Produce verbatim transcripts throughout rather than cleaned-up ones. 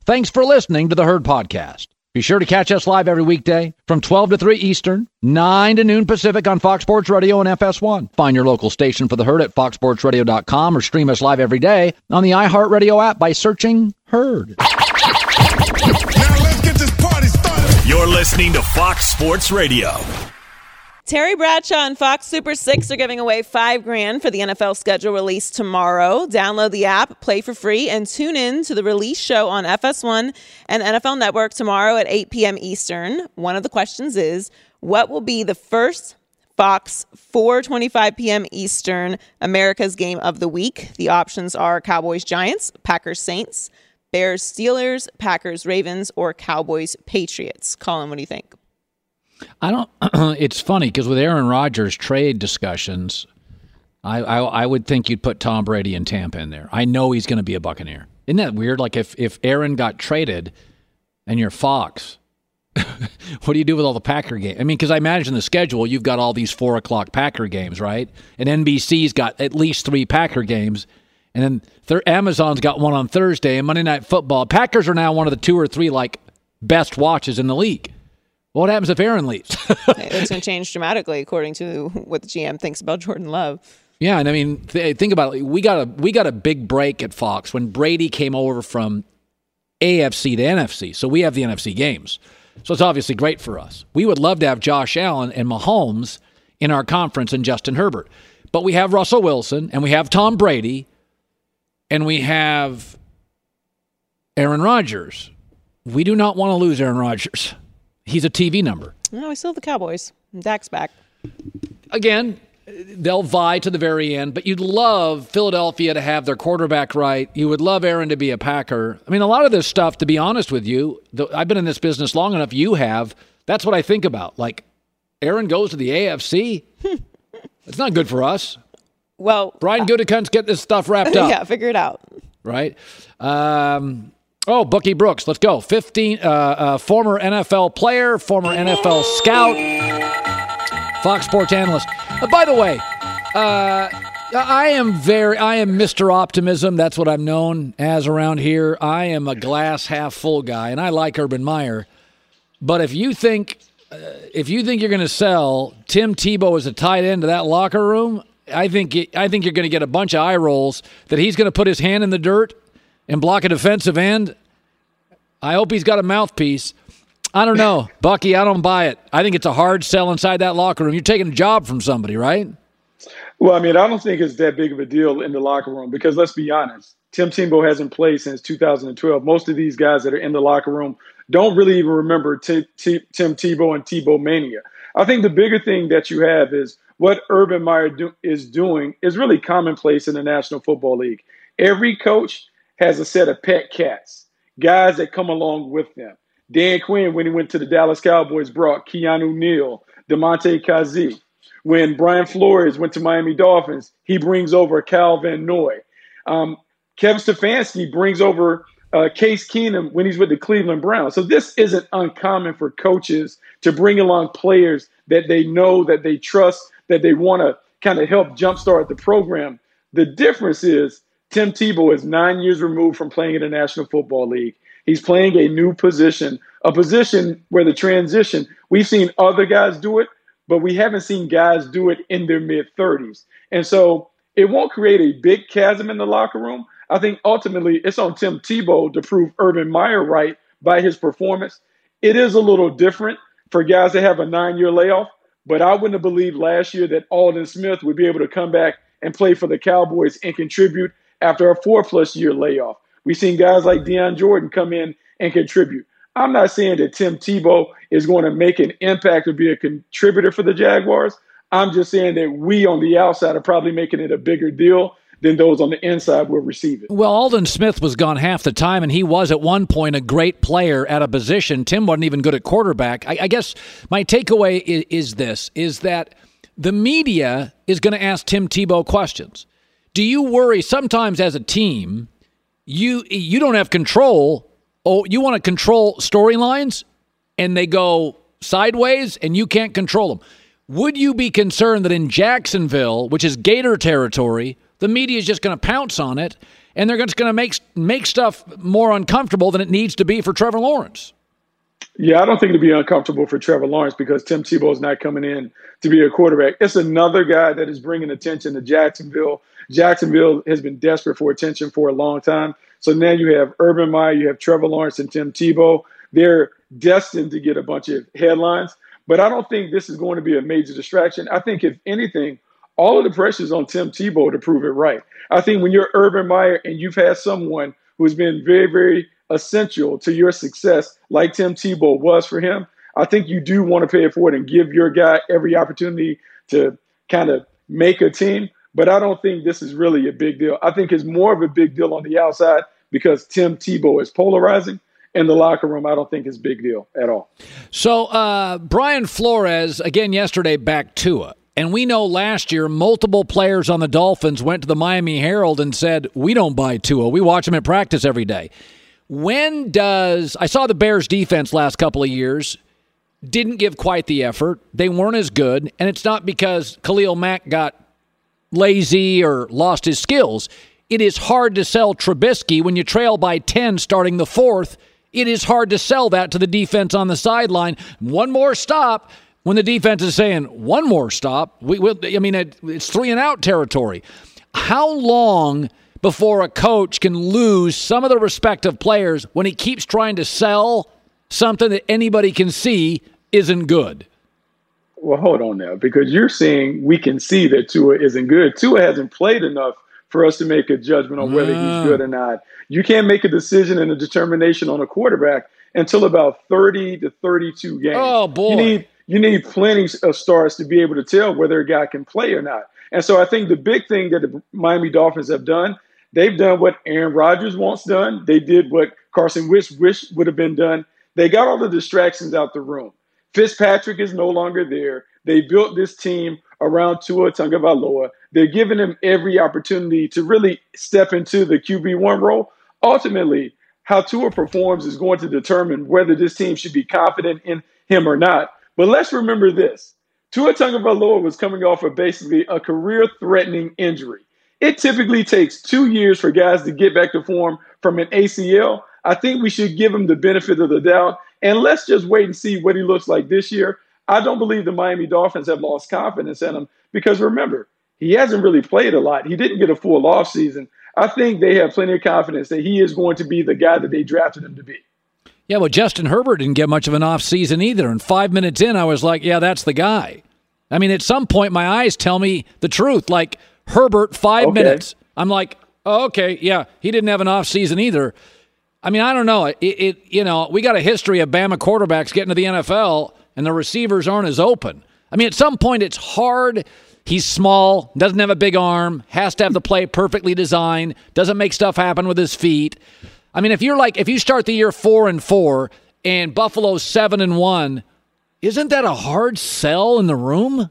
Thanks for listening to the Herd Podcast. Be sure to catch us live every weekday from twelve to three Eastern, nine to noon Pacific on Fox Sports Radio and F S one. Find your local station for the Herd at fox sports radio dot com or stream us live every day on the iHeartRadio app by searching Herd. Now let's get this party started. You're listening to Fox Sports Radio. Terry Bradshaw and Fox Super six are giving away five grand for the N F L schedule release tomorrow. Download the app, play for free, and tune in to the release show on F S one and N F L Network tomorrow at eight p.m. Eastern. One of the questions is, what will be the first Fox four twenty-five p.m. Eastern America's Game of the Week? The options are Cowboys-Giants, Packers-Saints, Bears-Steelers, Packers-Ravens, or Cowboys-Patriots. Colin, what do you think? I don't. It's funny because with Aaron Rodgers trade discussions, I, I I would think you'd put Tom Brady and Tampa in there. I know he's going to be a Buccaneer. Isn't that weird? Like if if Aaron got traded, and you're Fox, what do you do with all the Packer games? I mean, because I imagine the schedule, you've got all these four o'clock Packer games, right? And N B C's got at least three Packer games, and then th- Amazon's got one on Thursday and Monday Night Football. Packers are now one of the two or three like best watches in the league. What happens if Aaron leaves? It's going to change dramatically, according to what the G M thinks about Jordan Love. Yeah, and I mean, th- think about it. We got a we got a big break at Fox when Brady came over from A F C to N F C. So we have the N F C games. So it's obviously great for us. We would love to have Josh Allen and Mahomes in our conference and Justin Herbert. But we have Russell Wilson, and we have Tom Brady, and we have Aaron Rodgers. We do not want to lose Aaron Rodgers. He's a T V number. No, we still have the Cowboys. Dak's back. Again, they'll vie to the very end, but you'd love Philadelphia to have their quarterback right. You would love Aaron to be a Packer. I mean, a lot of this stuff, to be honest with you, I've been in this business long enough, you have, that's what I think about. Like, Aaron goes to the A F C? It's not good for us. Well, Brian Gutekunst, get this stuff wrapped up. Yeah, figure it out. Right? Um... Oh, Bookie Brooks, let's go. fifteen, uh, uh, former N F L player, former N F L scout, Fox Sports analyst. Uh, by the way, uh, I am very, I am Mister Optimism. That's what I'm known as around here. I am a glass half full guy, and I like Urban Meyer. But if you think, uh, if you think you're going to sell Tim Tebow as a tight end to that locker room, I think, I think you're going to get a bunch of eye rolls that he's going to put his hand in the dirt and block a defensive end. I hope he's got a mouthpiece. I don't know. Bucky, I don't buy it. I think it's a hard sell inside that locker room. You're taking a job from somebody, right? Well, I mean, I don't think it's that big of a deal in the locker room because let's be honest. Tim Tebow hasn't played since two thousand twelve. Most of these guys that are in the locker room don't really even remember T- T- Tim Tebow and Tebow mania. I think the bigger thing that you have is what Urban Meyer do- is doing is really commonplace in the National Football League. Every coach has a set of pet cats, guys that come along with them. Dan Quinn, when he went to the Dallas Cowboys, brought Keanu Neal, DeMonte Kazee. When Brian Flores went to Miami Dolphins, he brings over Cal Van Noy. Um, Kevin Stefanski brings over uh, Case Keenum when he's with the Cleveland Browns. So this isn't uncommon for coaches to bring along players that they know, that they trust, that they want to kind of help jumpstart the program. The difference is Tim Tebow is nine years removed from playing in the National Football League. He's playing a new position, a position where the transition, we've seen other guys do it, but we haven't seen guys do it in their mid-thirties. And so it won't create a big chasm in the locker room. I think ultimately it's on Tim Tebow to prove Urban Meyer right by his performance. It is a little different for guys that have a nine-year layoff, but I wouldn't have believed last year that Aldon Smith would be able to come back and play for the Cowboys and contribute after a four-plus year layoff. We've seen guys like Deion Jordan come in and contribute. I'm not saying that Tim Tebow is going to make an impact or be a contributor for the Jaguars. I'm just saying that we on the outside are probably making it a bigger deal than those on the inside will receive it. Well, Aldon Smith was gone half the time, and he was at one point a great player at a position. Tim wasn't even good at quarterback. I, I guess my takeaway is, is this, is that the media is going to ask Tim Tebow questions. Do you worry sometimes as a team, you you don't have control, oh, you want to control storylines, and they go sideways, and you can't control them? Would you be concerned that in Jacksonville, which is Gator territory, the media is just going to pounce on it, and they're just going to make make stuff more uncomfortable than it needs to be for Trevor Lawrence. Yeah, I don't think it'll be uncomfortable for Trevor Lawrence because Tim Tebow is not coming in to be a quarterback. It's another guy that is bringing attention to Jacksonville. Jacksonville has been desperate for attention for a long time. So now you have Urban Meyer, you have Trevor Lawrence and Tim Tebow. They're destined to get a bunch of headlines. But I don't think this is going to be a major distraction. I think, if anything, all of the pressure is on Tim Tebow to prove it right. I think when you're Urban Meyer and you've had someone who's been very, very essential to your success, like Tim Tebow was for him, I think you do want to pay it forward and give your guy every opportunity to kind of make a team. But I don't think this is really a big deal. I think it's more of a big deal on the outside because Tim Tebow is polarizing. In the locker room, I don't think it's a big deal at all. So uh, Brian Flores, again yesterday, backed Tua. And we know last year multiple players on the Dolphins went to the Miami Herald and said, we don't buy Tua. We watch him at practice every day. When does – I saw the Bears' defense last couple of years, didn't give quite the effort. They weren't as good. And it's not because Khalil Mack got lazy or lost his skills. It is hard to sell Trubisky when you trail by ten starting the fourth. It is hard to sell that to the defense on the sideline. One more stop when the defense is saying, one more stop. We, we, I mean, it, it's three and out territory. How long before a coach can lose some of the respect of players when he keeps trying to sell something that anybody can see isn't good? Well, hold on now, because you're saying we can see that Tua isn't good. Tua hasn't played enough for us to make a judgment on whether Mm. he's good or not. You can't make a decision and a determination on a quarterback until about thirty to thirty-two games. Oh, boy. You need, you need plenty of starts to be able to tell whether a guy can play or not. And so I think the big thing that the Miami Dolphins have done, they've done what Aaron Rodgers wants done. They did what Carson Wentz wish would have been done. They got all the distractions out the room. Fitzpatrick is no longer there. They built this team around Tua Tagovailoa. They're giving him every opportunity to really step into the Q B one role. Ultimately, how Tua performs is going to determine whether this team should be confident in him or not. But let's remember this. Tua Tagovailoa was coming off of basically a career-threatening injury. It typically takes two years for guys to get back to form from an A C L. I think we should give him the benefit of the doubt, and let's just wait and see what he looks like this year. I don't believe the Miami Dolphins have lost confidence in him because, remember, he hasn't really played a lot. He didn't get a full offseason. I think they have plenty of confidence that he is going to be the guy that they drafted him to be. Yeah, well, Justin Herbert didn't get much of an offseason either. And five minutes in, I was like, yeah, that's the guy. I mean, at some point, my eyes tell me the truth. Like, Herbert, five Okay. minutes. I'm like, oh, okay, yeah, he didn't have an offseason either. I mean, I don't know. It, it, you know, we got a history of Bama quarterbacks getting to the N F L, and the receivers aren't as open. I mean, at some point, it's hard. He's small, doesn't have a big arm, has to have the play perfectly designed, doesn't make stuff happen with his feet. I mean, if you're like, if you start the year four and four and Buffalo's seven and one, isn't that a hard sell in the room?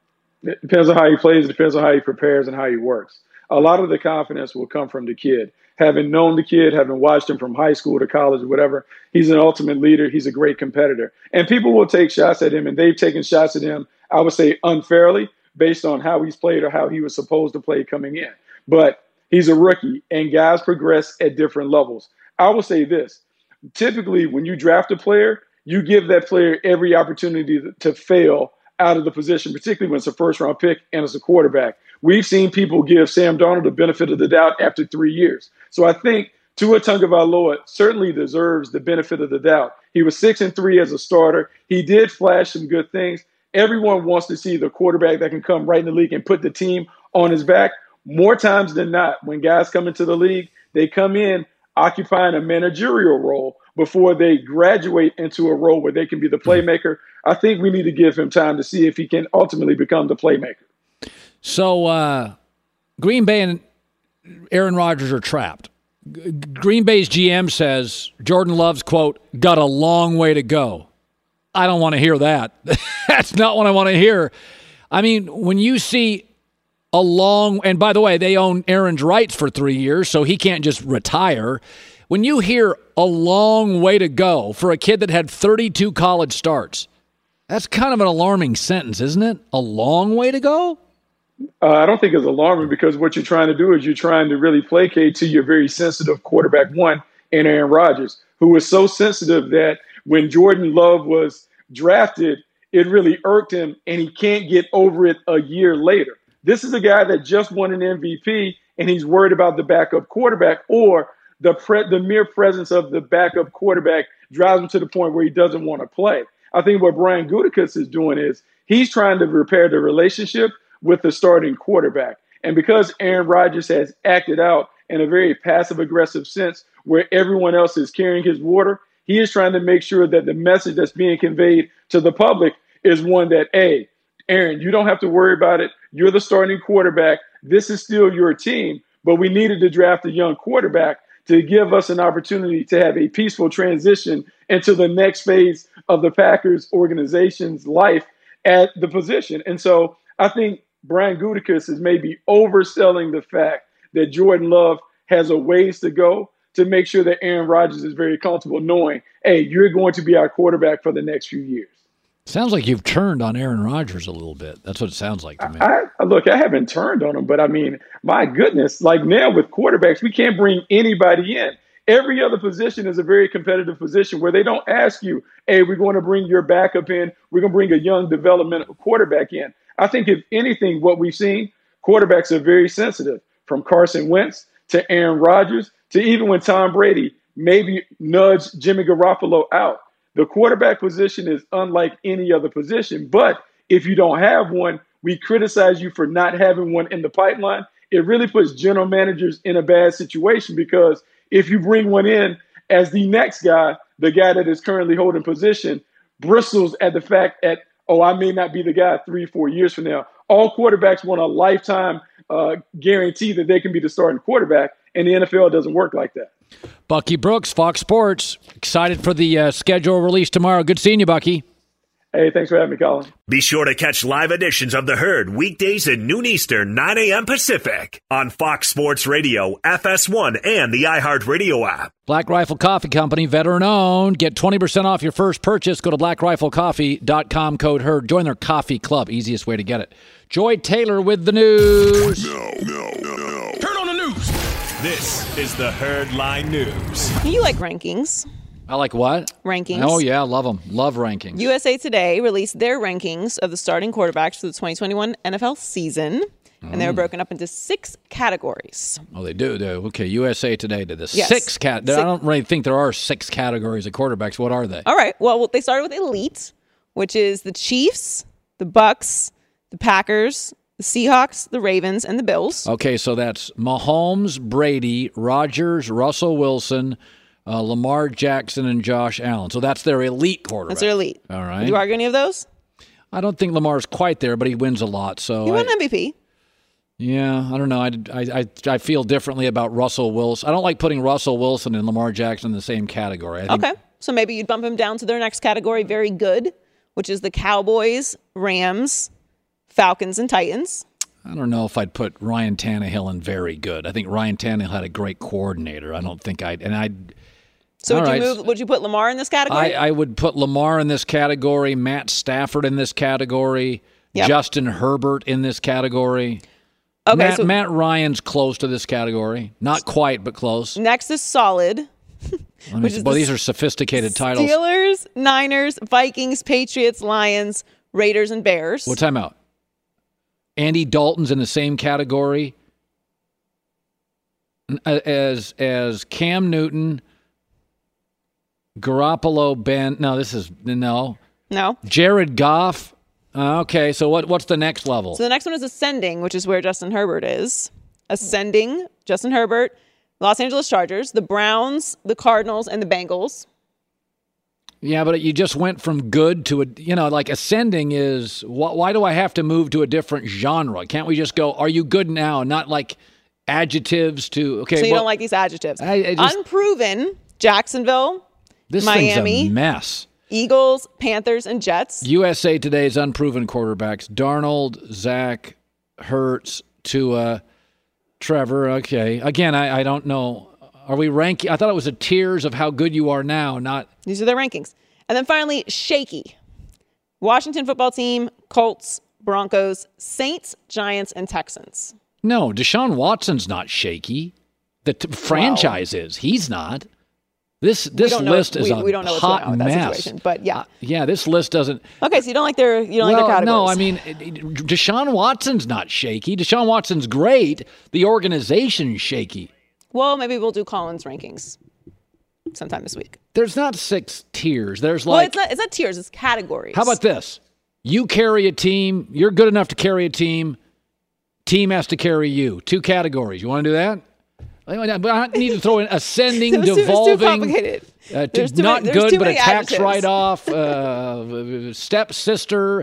It depends on how he plays. It depends on how he prepares and how he works. A lot of the confidence will come from the kid. Having known the kid, having watched him from high school to college or whatever, he's an ultimate leader. He's a great competitor. And people will take shots at him, and they've taken shots at him, I would say, unfairly, based on how he's played or how he was supposed to play coming in. But he's a rookie, and guys progress at different levels. I will say this. Typically, when you draft a player, you give that player every opportunity to fail out of the position, particularly when it's a first-round pick and it's a quarterback. We've seen people give Sam Darnold the benefit of the doubt after three years. So I think Tua Tagovailoa certainly deserves the benefit of the doubt. He was six and three as a starter. He did flash some good things. Everyone wants to see the quarterback that can come right in the league and put the team on his back. More times than not, when guys come into the league, they come in occupying a managerial role before they graduate into a role where they can be the playmaker. I think we need to give him time to see if he can ultimately become the playmaker. So uh, Green Bay and Aaron Rodgers are trapped. G- Green Bay's G M says Jordan Love's, quote, got a long way to go. I don't want to hear that. That's not what I want to hear. I mean, when you see a long, and by the way, they own Aaron's rights for three years, so he can't just retire. When you hear a long way to go for a kid that had thirty-two college starts, that's kind of an alarming sentence, isn't it? A long way to go? Uh, I don't think it's alarming because what you're trying to do is you're trying to really placate to your very sensitive quarterback one and Aaron Rodgers, who was so sensitive that when Jordan Love was drafted, it really irked him and he can't get over it a year later. This is a guy that just won an M V P and he's worried about the backup quarterback, or the pre- the mere presence of the backup quarterback drives him to the point where he doesn't want to play. I think what Brian Gutekunst is doing is he's trying to repair the relationship with the starting quarterback. And because Aaron Rodgers has acted out in a very passive-aggressive sense where everyone else is carrying his water, he is trying to make sure that the message that's being conveyed to the public is one that, hey, Aaron, you don't have to worry about it. You're the starting quarterback. This is still your team, but we needed to draft a young quarterback to give us an opportunity to have a peaceful transition into the next phase of the Packers organization's life at the position. And so I think Brian Gutekunst is maybe overselling the fact that Jordan Love has a ways to go to make sure that Aaron Rodgers is very comfortable knowing, hey, you're going to be our quarterback for the next few years. Sounds like you've turned on Aaron Rodgers a little bit. That's what it sounds like to me. I, I, look, I haven't turned on him, but I mean, my goodness, like now with quarterbacks, we can't bring anybody in. Every other position is a very competitive position where they don't ask you, hey, we're going to bring your backup in. We're going to bring a young developmental quarterback in. I think if anything, what we've seen, quarterbacks are very sensitive, from Carson Wentz to Aaron Rodgers to even when Tom Brady maybe nudged Jimmy Garoppolo out. The quarterback position is unlike any other position, but if you don't have one, we criticize you for not having one in the pipeline. It really puts general managers in a bad situation because if you bring one in as the next guy, the guy that is currently holding position bristles at the fact that, oh, I may not be the guy three, four years from now. All quarterbacks want a lifetime uh, guarantee that they can be the starting quarterback, and the N F L doesn't work like that. Bucky Brooks, Fox Sports. Excited for the uh, schedule release tomorrow. Good seeing you, Bucky. Hey, thanks for having me, Colin. Be sure to catch live editions of The Herd weekdays at noon Eastern, nine a.m. Pacific on Fox Sports Radio, F S one, and the iHeartRadio app. Black Rifle Coffee Company, veteran-owned. Get twenty percent off your first purchase. Go to black rifle coffee dot com, code HERD. Join their coffee club. Easiest way to get it. Joy Taylor with the news. No, no, no, no. Herd on the news. This is the Herd Line News. You like rankings. I like what? Rankings. Oh, yeah, love them. Love rankings. U S A Today released their rankings of the starting quarterbacks for the twenty twenty-one N F L season, and Mm. they were broken up into six categories. Oh, they do. do. Okay, U S A Today did this. Yes. Six cat. Six. I don't really think there are six categories of quarterbacks. What are they? All right. Well, they started with elite, which is the Chiefs, the Bucks, the Packers, the Seahawks, the Ravens, and the Bills. Okay, so that's Mahomes, Brady, Rodgers, Russell Wilson, uh, Lamar Jackson, and Josh Allen. So that's their elite quarterback. That's their elite. All right. Would you argue any of those? I don't think Lamar's quite there, but he wins a lot. So He won I- an M V P. Yeah, I don't know. I, I, I, I feel differently about Russell Wilson. I don't like putting Russell Wilson and Lamar Jackson in the same category. I think, Okay. So maybe you'd bump him down to their next category, very good, which is the Cowboys, Rams, Falcons, and Titans. I don't know if I'd put Ryan Tannehill in very good. I think Ryan Tannehill had a great coordinator. I don't think I'd – and I'd So All would right. you move? Would you put Lamar in this category? I, I would put Lamar in this category, Matt Stafford in this category, Yep. Justin Herbert in this category. okay. Matt, so Matt Ryan's close to this category. Not quite, but close. next is solid. Let me which see. is Well, the these are sophisticated titles. Steelers, Niners, Vikings, Patriots, Lions, Raiders, and Bears. Well, time out. Andy Dalton's in the same category as as Cam Newton, Garoppolo, Ben. No, this is no. No. Jared Goff. Uh, okay, so what? What's the next level? So the next one is ascending, which is where Justin Herbert is. Ascending, Justin Herbert, Los Angeles Chargers, the Browns, the Cardinals, and the Bengals. Yeah, but you just went from good to a, you know, like ascending is, wh- why do I have to move to a different genre? Can't we just go, are you good now? Not like adjectives to, okay. So you well, don't like these adjectives. I- I just- Unproven, Jacksonville, this Miami. thing's a mess. Eagles, Panthers, and Jets. U S A Today's unproven quarterbacks, Darnold, Zach, Hurts, Tua, Trevor. Okay. Again, I, I don't know. Are we ranking? I thought it was a tiers of how good you are now, not. These are their rankings. And then finally, shaky. Washington football team, Colts, Broncos, Saints, Giants, and Texans. No, Deshaun Watson's not shaky. The t- franchise wow. is. He's not. This this list if, is we, a we don't know what's hot going on with mess. That situation, but yeah, uh, yeah, this list doesn't. Okay, so you don't like their you don't well, like their categories. No, I mean Deshaun Watson's not shaky. Deshaun Watson's great. The organization's shaky. Well, maybe we'll do Collins rankings sometime this week. There's not six tiers. There's like well, it's not it's not tiers. It's categories. How about this? You carry a team. You're good enough to carry a team. Team has to carry you. Two categories. You want to do that? I need to throw in ascending, it's devolving, too complicated. Uh, too not many, good, but a tax adjectives. write-off, uh, stepsister,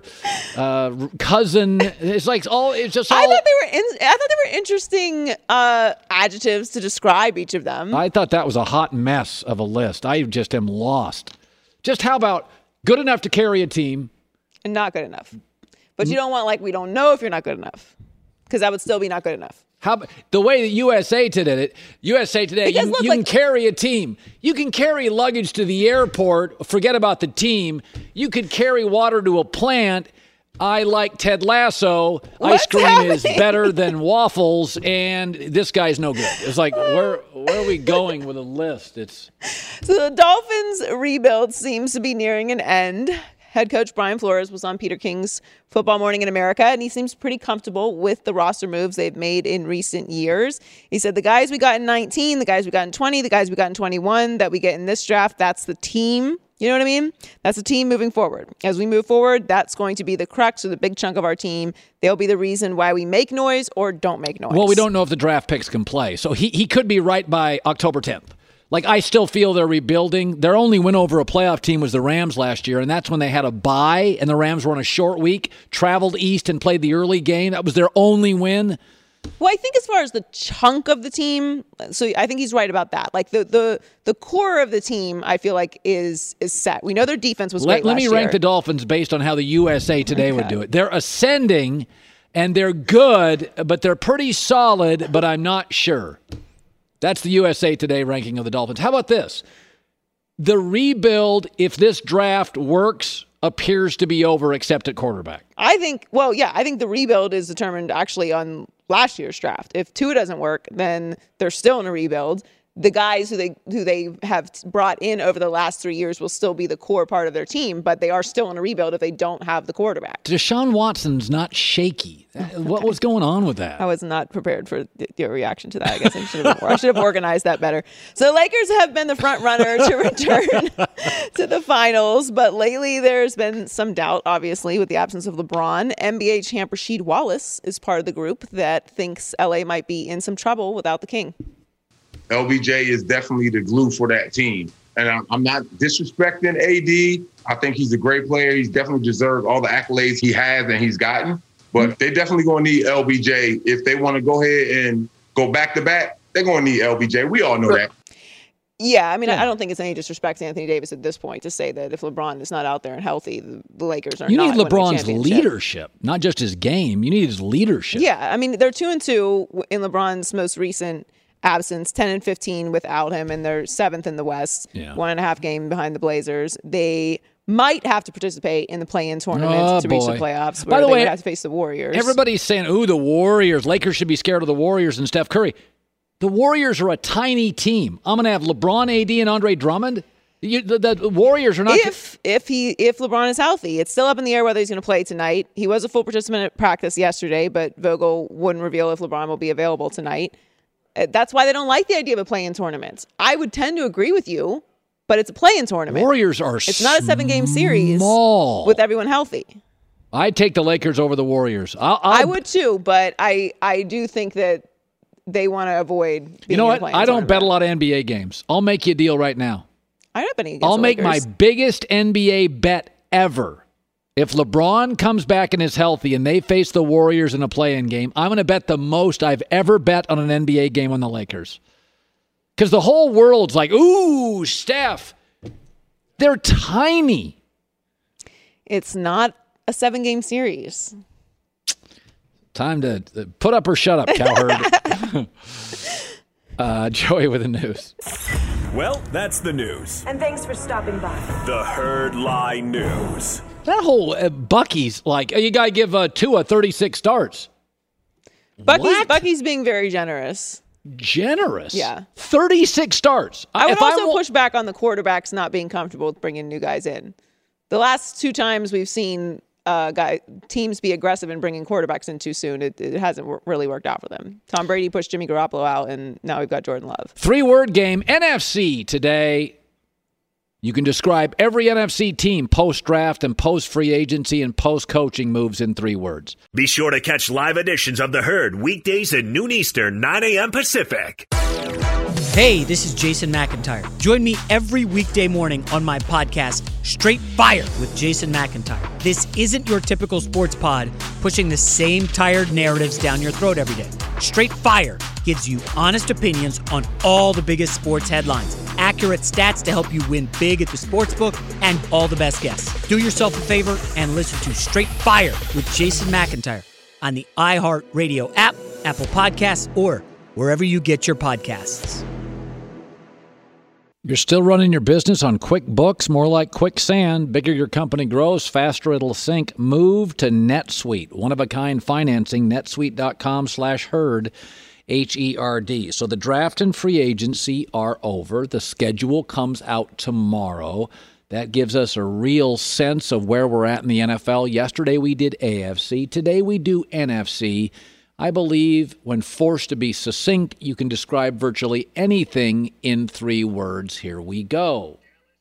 uh, cousin. It's like all. It's just all. I thought they were. In, I thought they were interesting uh, adjectives to describe each of them. I thought that was a hot mess of a list. I just am lost. Just how about good enough to carry a team, and not good enough? But you don't want like we don't know if you're not good enough, because that would still be not good enough. How the way that U S A did it, U S A Today, you, look, you like, can carry a team. You can carry luggage to the airport. Forget about the team. You could carry water to a plant. I like Ted Lasso. What's Ice cream happening? is better than waffles, and this guy's no good. It's like, where where are we going with a list? It's So the Dolphins' rebuild seems to be nearing an end. Head coach Brian Flores was on Peter King's Football Morning in America, and he seems pretty comfortable with the roster moves they've made in recent years. He said the guys we got in nineteen, the guys we got in twenty, the guys we got in twenty-one that we get in this draft, that's the team. You know what I mean? That's the team moving forward. As we move forward, that's going to be the crux or the big chunk of our team. They'll be the reason why we make noise or don't make noise. Well, we don't know if the draft picks can play. So he, he could be right by October tenth. Like, I still feel they're rebuilding. Their only win over a playoff team was the Rams last year, and that's when they had a bye, and the Rams were on a short week, traveled east and played the early game. That was their only win. Well, I think as far as the chunk of the team, so I think he's right about that. Like, the the, the core of the team, I feel like, is is set. We know their defense was Let, great let last me year. rank the Dolphins based on how the U S A Today Okay. would do it. They're ascending, and they're good, but they're pretty solid, but I'm not sure. That's the U S A Today ranking of the Dolphins. How about this? The rebuild, if this draft works, appears to be over except at quarterback. I think, well, yeah, I think the rebuild is determined actually on last year's draft. If Tua doesn't work, then they're still in a rebuild. The guys who they who they have brought in over the last three years will still be the core part of their team, but they are still in a rebuild if they don't have the quarterback. Deshaun Watson's not shaky. What was going on with that? I was not prepared for your reaction to that. I guess I should have, I should have organized that better. So the Lakers have been the front runner to return to the finals, but lately there's been some doubt, obviously, with the absence of LeBron. N B A champ Rasheed Wallace is part of the group that thinks L A might be in some trouble without the King. L B J is definitely the glue for that team. And I'm, I'm not disrespecting A D. I think he's a great player. He's definitely deserved all the accolades he has and he's gotten. But they definitely going to need L B J. If they want to go ahead and go back to back, they're going to need L B J. We all know that. Yeah, I mean, Yeah. I don't think it's any disrespect to Anthony Davis at this point to say that if LeBron is not out there and healthy, the, the Lakers are You not need winning a LeBron's championship. leadership, not just his game. You need his leadership. Yeah, I mean, they're two and two in LeBron's most recent absence, ten and fifteen without him, and they're seventh in the West, Yeah. one and a half game behind the Blazers. They might have to participate in the play-in tournament Oh, to reach the boy. playoffs, By where the they way, would have to face the Warriors. Everybody's saying, ooh, the Warriors. Lakers should be scared of the Warriors and Steph Curry. The Warriors are a tiny team. I'm going to have LeBron, A D, and Andre Drummond. You, the, the Warriors are not. If if he if LeBron is healthy, it's still up in the air whether he's going to play tonight. He was a full participant at practice yesterday, but Vogel wouldn't reveal if LeBron will be available tonight. Uh, That's why they don't like the idea of a play-in tournament. I would tend to agree with you, but it's a play-in tournament. Warriors are It's not a seven-game series small. with everyone healthy. I'd take the Lakers over the Warriors. I'll, I'll, I would too, but I I do think that they want to avoid being You know in a what? play-in I don't tournament. bet a lot of N B A games. I'll make you a deal right now. I'm not betting against I'll the make Lakers. my biggest N B A bet ever. If LeBron comes back and is healthy and they face the Warriors in a play-in game, I'm going to bet the most I've ever bet on an N B A game on the Lakers. Because the whole world's like, ooh, Steph. They're tiny. It's not a seven-game series. Time to uh, put up or shut up, Cowherd. uh, Joey with the news. Well, that's the news. And thanks for stopping by. The Herd Lie News. That whole uh, Bucky's like, you got to give uh, Tua thirty-six starts. Bucky's, What? Bucky's being very generous. Generous. Yeah. thirty-six starts. I would If also wa- push back on the quarterbacks not being comfortable with bringing new guys in. The last two times we've seen uh, guy, teams be aggressive in bringing quarterbacks in too soon, it, it hasn't w- really worked out for them. Tom Brady pushed Jimmy Garoppolo out, and now we've got Jordan Love. Three-word game, N F C today. You can describe every N F C team post-draft and post-free agency and post-coaching moves in three words. Be sure to catch live editions of The Herd weekdays at noon Eastern, nine a.m. Pacific. Hey, this is Jason McIntyre. Join me every weekday morning on my podcast, Straight Fire with Jason McIntyre. This isn't your typical sports pod pushing the same tired narratives down your throat every day. Straight Fire gives you honest opinions on all the biggest sports headlines, accurate stats to help you win big at the sportsbook, and all the best guests. Do yourself a favor and listen to Straight Fire with Jason McIntyre on the iHeartRadio app, Apple Podcasts, or wherever you get your podcasts. You're still running your business on QuickBooks, more like quicksand. Bigger your company grows, faster it'll sink. Move to NetSuite, one-of-a-kind financing, netsuite.com slash herd, H E R D. So the draft and free agency are over. The schedule comes out tomorrow. That gives us a real sense of where we're at in the N F L. Yesterday we did A F C. Today we do N F C. I believe when forced to be succinct, you can describe virtually anything in three words. Here we go.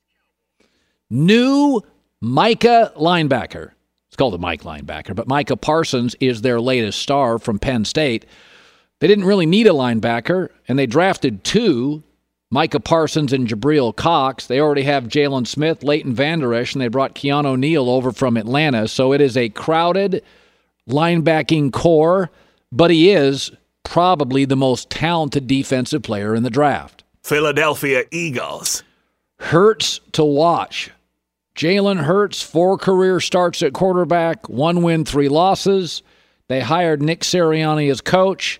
New Micah linebacker. It's called a Mike linebacker, but Micah Parsons is their latest star from Penn State. They didn't really need a linebacker, and they drafted two, Micah Parsons and Jabril Cox. They already have Jalen Smith, Leighton Vander Esch, and they brought Keanu O'Neal over from Atlanta. So it is a crowded linebacking core, but he is probably the most talented defensive player in the draft. Philadelphia Eagles. Hurts to watch. Jalen Hurts, four career starts at quarterback, one win, three losses. They hired Nick Sirianni as coach.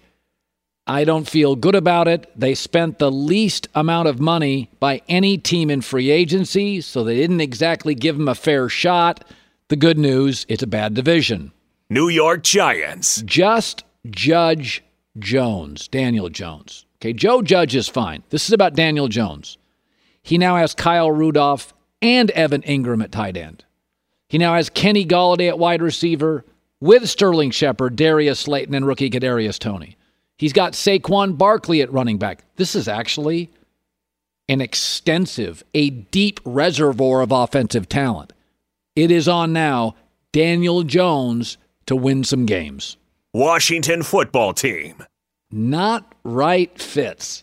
I don't feel good about it. They spent the least amount of money by any team in free agency, so they didn't exactly give him a fair shot. The good news, it's a bad division. New York Giants. Just Judge Jones, Daniel Jones. Okay, Joe Judge is fine. This is about Daniel Jones. He now has Kyle Rudolph and Evan Ingram at tight end. He now has Kenny Golladay at wide receiver with Sterling Shepard, Darius Slayton, and rookie Kadarius Toney. He's got Saquon Barkley at running back. This is actually an extensive, a deep reservoir of offensive talent. It is on now Daniel Jones to win some games. Washington football team. Not right fits.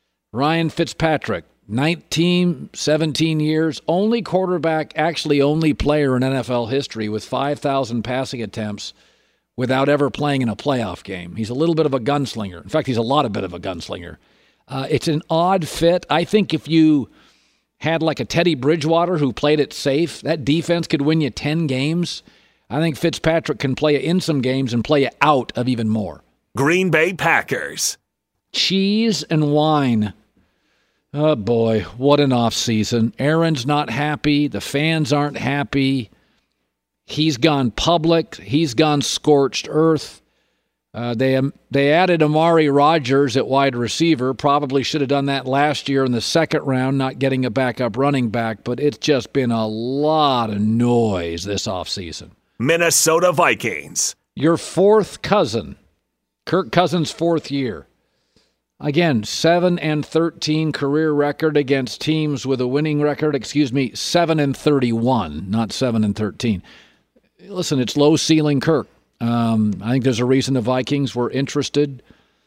Ryan Fitzpatrick, nineteen, seventeen years, only quarterback, actually only player in N F L history with five thousand passing attempts without ever playing in a playoff game. He's a little bit of a gunslinger. In fact, he's a lot of bit of a gunslinger. Uh, it's an odd fit. I think if you had like a Teddy Bridgewater who played it safe, that defense could win you ten games. I think Fitzpatrick can play you in some games and play you out of even more. Green Bay Packers. Cheese and wine. Oh, boy, what an offseason. Aaron's not happy. The fans aren't happy. He's gone public. He's gone scorched earth. Uh, they um, they added Amari Rodgers at wide receiver. Probably should have done that last year in the second round, not getting a backup running back. But it's just been a lot of noise this offseason. Minnesota Vikings. Your fourth cousin, Kirk Cousins' fourth year. Again, seven and thirteen career record against teams with a winning record. Excuse me, seven and thirty-one, not seven and thirteen. Listen, it's low ceiling Kirk. Um, I think there's a reason the Vikings were interested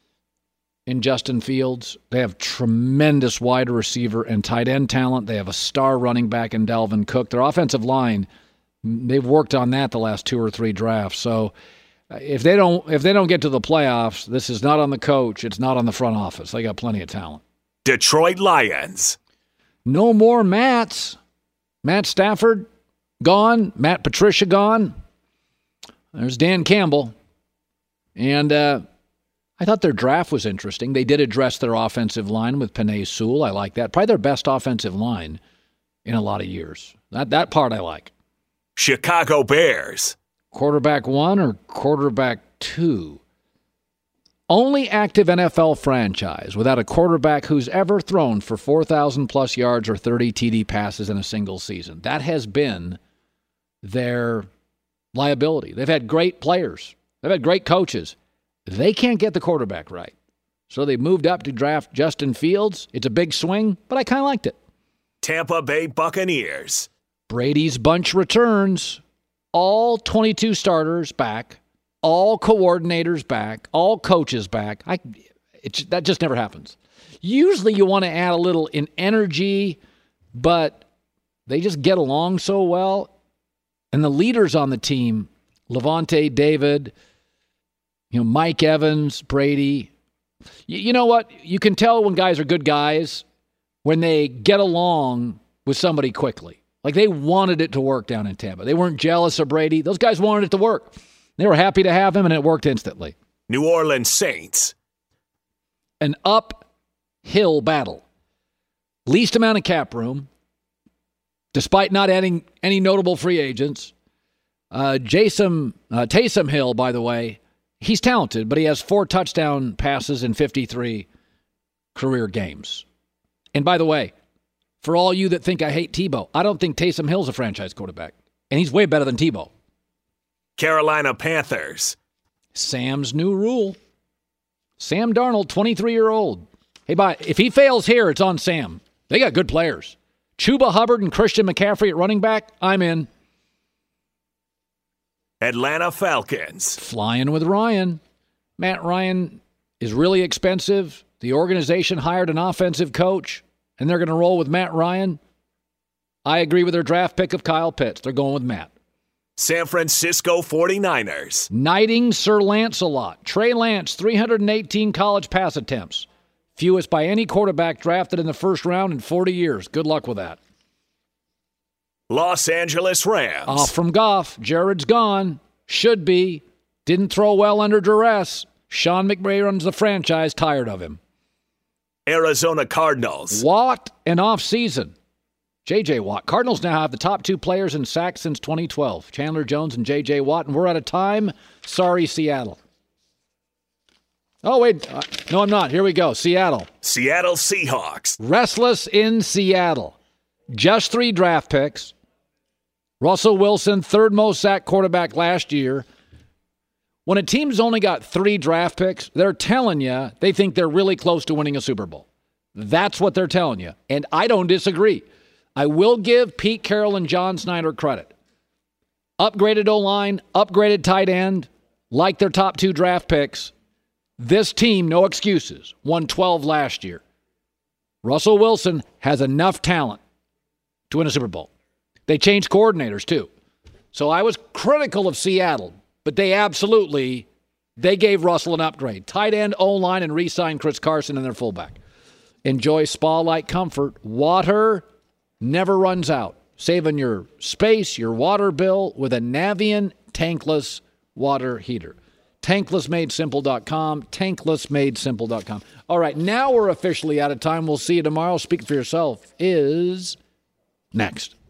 in Justin Fields. They have tremendous wide receiver and tight end talent. They have a star running back in Dalvin Cook. Their offensive line, they've worked on that the last two or three drafts. So if they don't if they don't get to the playoffs, this is not on the coach. It's not on the front office. They got plenty of talent. Detroit Lions. No more Matts. Matt Stafford gone. Matt Patricia gone. There's Dan Campbell. And uh, I thought their draft was interesting. They did address their offensive line with Penei Sewell. I like that. Probably their best offensive line in a lot of years. That that part I like. Chicago Bears. Quarterback one or quarterback two? Only active N F L franchise without a quarterback who's ever thrown for four thousand plus yards or thirty T D passes in a single season. That has been their liability. They've had great players. They've had great coaches. They can't get the quarterback right. So they moved up to draft Justin Fields. It's a big swing, but I kind of liked it. Tampa Bay Buccaneers. Brady's bunch returns. All twenty-two starters back. All coordinators back. All coaches back. I, it, that just never happens. Usually you want to add a little in energy, but they just get along so well. And the leaders on the team, Levante David, you know, Mike Evans, Brady. You, you know what? You can tell when guys are good guys when they get along with somebody quickly. Like they wanted it to work down in Tampa. They weren't jealous of Brady. Those guys wanted it to work. They were happy to have him, and it worked instantly. New Orleans Saints. An uphill battle. Least amount of cap room, despite not adding any notable free agents. Uh, Jason uh, Taysom Hill, by the way, he's talented, but he has four touchdown passes in fifty-three career games. And by the way, for all you that think I hate Tebow, I don't think Taysom Hill's a franchise quarterback. And he's way better than Tebow. Carolina Panthers. Sam's new rule. Sam Darnold, twenty-three-year-old. Hey, bye. If he fails here, it's on Sam. They got good players. Chuba Hubbard and Christian McCaffrey at running back, I'm in. Atlanta Falcons. Flying with Ryan. Matt Ryan is really expensive. The organization hired an offensive coach, and they're going to roll with Matt Ryan. I agree with their draft pick of Kyle Pitts. They're going with Matt. San Francisco forty-niners. Knighting Sir Lancelot. Trey Lance, three hundred eighteen college pass attempts. Fewest by any quarterback drafted in the first round in forty years. Good luck with that. Los Angeles Rams. Off from Goff. Jared's gone. Should be. Didn't throw well under duress. Sean McVay runs the franchise. Tired of him. Arizona Cardinals. Watt and off-season. J J. Watt. Cardinals now have the top two players in sacks since twenty twelve. Chandler Jones and J J. Watt. And we're out of time. Sorry, Seattle. Oh, wait. Uh, no, I'm not. Here we go. Seattle. Seattle Seahawks. Restless in Seattle. Just three draft picks. Russell Wilson, third most sacked quarterback last year. When a team's only got three draft picks, they're telling you they think they're really close to winning a Super Bowl. That's what they're telling you. And I don't disagree. I will give Pete Carroll and John Snyder credit. Upgraded O-line, upgraded tight end, like their top two draft picks. This team, no excuses, won twelve last year. Russell Wilson has enough talent to win a Super Bowl. They changed coordinators, too. So I was critical of Seattle, but they absolutely, they gave Russell an upgrade. Tight end, O-line, and re-signed Chris Carson in their fullback. Enjoy spa-like comfort. Water never runs out. Saving your space, your water bill with a Navien tankless water heater. tankless made simple dot com. tankless made simple dot com. All right, now we're officially out of time. We'll see you tomorrow. Speak for yourself is next.